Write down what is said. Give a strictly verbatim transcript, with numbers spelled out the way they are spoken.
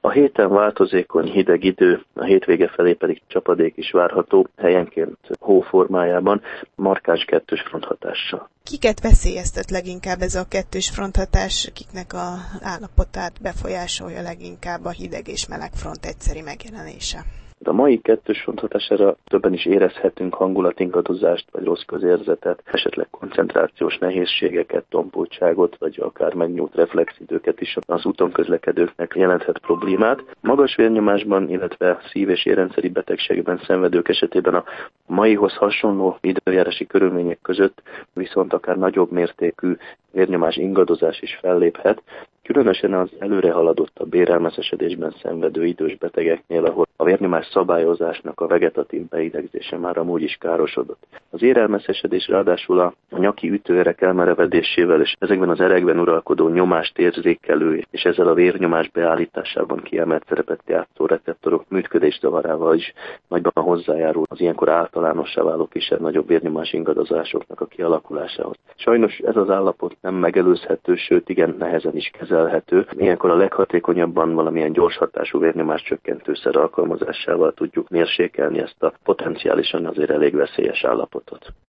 A héten változékony hideg idő, a hétvége felé pedig csapadék is várható, helyenként hó formájában, markáns kettős fronthatással. Kiket veszélyeztet leginkább ez a kettős fronthatás, kiknek a állapotát befolyásolja leginkább a hideg és meleg front egyszeri megjelenése? A mai kettős fronthatására többen is érezhetünk hangulatingadozást, vagy rossz közérzetet, esetleg koncentrációs nehézségeket, tompultságot, vagy akár megnyújt reflexidőket is az úton közlekedőknek jelenthet problémát. Magas vérnyomásban, illetve szív- és érrendszeri betegségben szenvedők esetében a maihoz hasonló időjárási körülmények között viszont akár nagyobb mértékű vérnyomás ingadozás is felléphet, különösen az előre haladottabb érelmeszesedésben szenvedő idős betegeknél, ahol a vérnyomás szabályozásnak a vegetatív beidegzése már amúgy is károsodott. Az érelmeszesedés ráadásul a nyaki ütőerek elmerevedésével és ezekben az erekben uralkodó nyomást érzékelő és ezzel a vérnyomás beállításában kiemelt szerepet játszó receptorok működészavarával is nagyban hozzájárul az ilyenkor általánossá váló kisebb-nagyobb vérnyomás ingadozásoknak a kialakulásához. Sajnos ez az állapot nem megelőzhető, sőt igen nehezen is kezelhető. Ilyenkor a leghatékonyabban valamilyen gyors hatású vérnyomás csökkentőszer alkalmazásával tudjuk mérsékelni ezt a potenciálisan azért elég veszélyes állapotot.